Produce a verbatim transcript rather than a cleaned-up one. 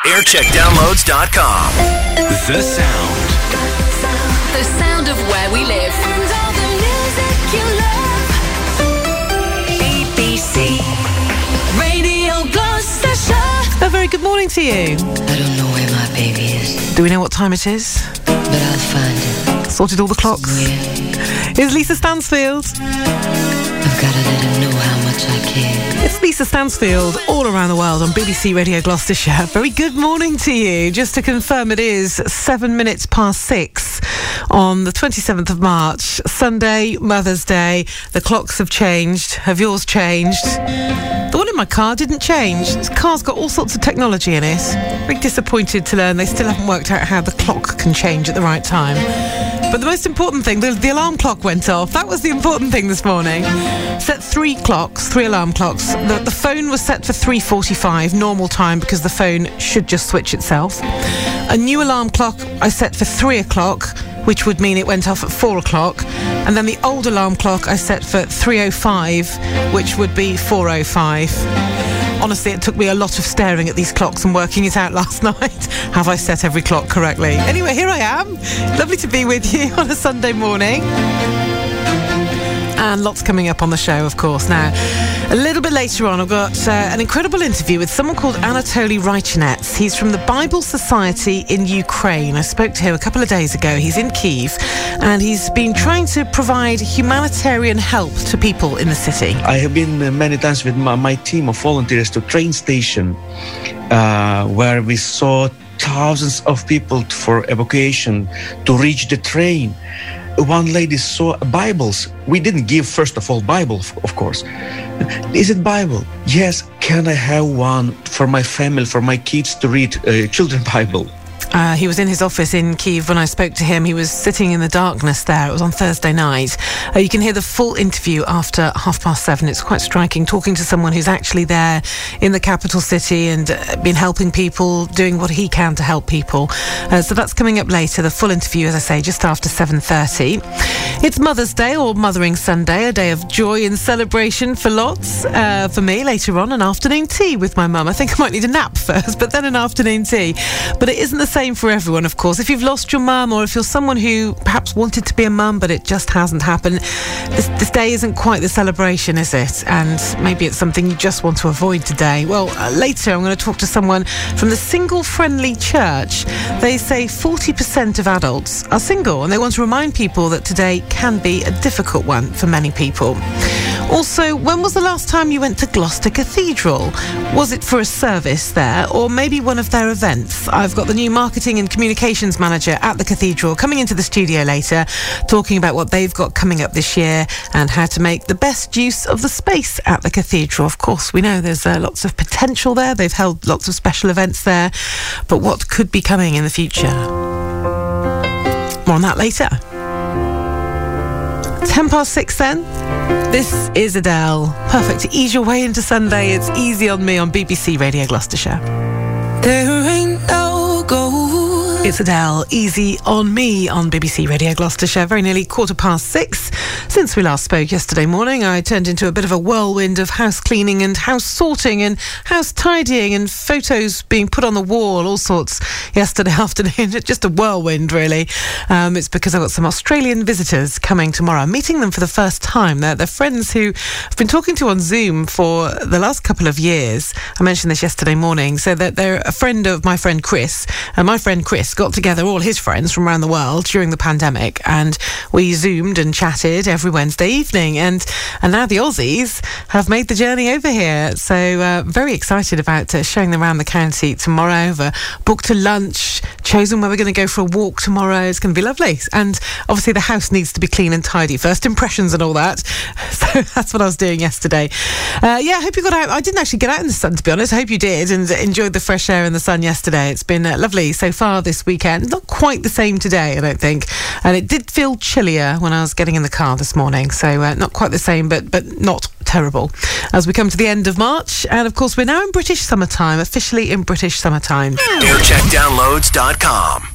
aircheck downloads dot com. The sound. The sound of where we live. And all the music you love. B B C Radio Gloucestershire. A very good morning to you. I don't know where my baby is, Do we know what time it is? but I'll find it. Sorted all the clocks. Yeah, It's Lisa Stansfield. I've gotta let him know how much I care. It's Lisa Stansfield all around the world on B B C Radio Gloucestershire. Very good morning to you. Just to confirm, it is seven minutes past six on the twenty-seventh of March, Sunday, Mother's Day. The clocks have changed. Have yours changed? The one in my car didn't change. This car's got all sorts of technology in it. Very disappointed to learn they still haven't worked out how the clock can change at the right time. But the most important thing, the, the alarm clock went off. That was the important thing this morning. Set three clocks, three alarm clocks. The, the phone was set for three forty-five, normal time, because the phone should just switch itself. A new alarm clock I set for three o'clock, which would mean it went off at four o'clock. And then the old alarm clock I set for three oh five, which would be four oh five. Honestly, it took me a lot of staring at these clocks and working it out last night. Have I set every clock correctly? Anyway, here I am. Lovely to be with you on a Sunday morning. And lots coming up on the show, of course. Now, a little bit later on, I've got uh, an incredible interview with someone called Anatoly Reichenets. He's from the Bible Society in Ukraine. I spoke to him a couple of days ago. He's in Kyiv, and he's been trying to provide humanitarian help to people in the city. I have been uh, many times with my, my team of volunteers to train station uh, where we saw thousands of people for evacuation to reach the train. One lady saw Bibles. We didn't give, first of all, Bible, of course. Is it Bible? Yes. Can I have one for my family, for my kids to read uh, children's Bible? Uh, he was in his office in Kyiv when I spoke to him. He was sitting in the darkness there. It was on Thursday night. Uh, you can hear the full interview after half past seven. It's quite striking, talking to someone who's actually there in the capital city and uh, been helping people, doing what he can to help people. Uh, so that's coming up later. The full interview, as I say, just after seven thirty. It's Mother's Day, or Mothering Sunday, a day of joy and celebration for lots. Uh, for me, later on, an afternoon tea with my mum. I think I might need a nap first, but then an afternoon tea. But it isn't the same for everyone, of course. If you've lost your mum, or if you're someone who perhaps wanted to be a mum but it just hasn't happened, this, this day isn't quite the celebration, is it? And maybe it's something you just want to avoid today. Well, uh, later I'm going to talk to someone from the Single Friendly Church. They say forty percent of adults are single, and they want to remind people that today can be a difficult one for many people. Also, when was the last time you went to Gloucester Cathedral? Was it for a service there, or maybe one of their events? I've got the new marketing and communications manager at the cathedral coming into the studio later, talking about what they've got coming up this year and how to make the best use of the space at the cathedral. Of course, we know there's uh, lots of potential there. They've held lots of special events there, but what could be coming in the future? More on that later. Ten past six then. This is Adele. Perfect to ease your way into Sunday. It's Easy on Me on B B C Radio Gloucestershire. There ain't no gold. It's Adele, Easy on Me on B B C Radio Gloucestershire. Very nearly quarter past six. Since we last spoke yesterday morning, I turned into a bit of a whirlwind of house cleaning and house sorting and house tidying and photos being put on the wall, all sorts, yesterday afternoon. Just a whirlwind, really. Um, it's because I've got some Australian visitors coming tomorrow. I'm meeting them for the first time. They're, they're friends who I've been talking to on Zoom for the last couple of years. I mentioned this yesterday morning. So that they're a friend of my friend Chris. And my friend Chris got together all his friends from around the world during the pandemic, and we Zoomed and chatted every Wednesday evening, and and now the Aussies have made the journey over here, so uh, very excited about uh, showing them around the county tomorrow. We've uh, booked a lunch, chosen where we're going to go for a walk tomorrow. It's going to be lovely, and obviously the house needs to be clean and tidy, first impressions and all that, so that's what I was doing yesterday. Uh, yeah, I hope you got out. I didn't actually get out in the sun, to be honest. I hope you did and enjoyed the fresh air and the sun yesterday. It's been uh, lovely so far this weekend. Not quite the same today, I don't think. And it did feel chillier when I was getting in the car this morning. So uh, not quite the same, but but not terrible. As we come to the end of March. And of course, we're now in British summertime, officially in British summertime. aircheck downloads dot com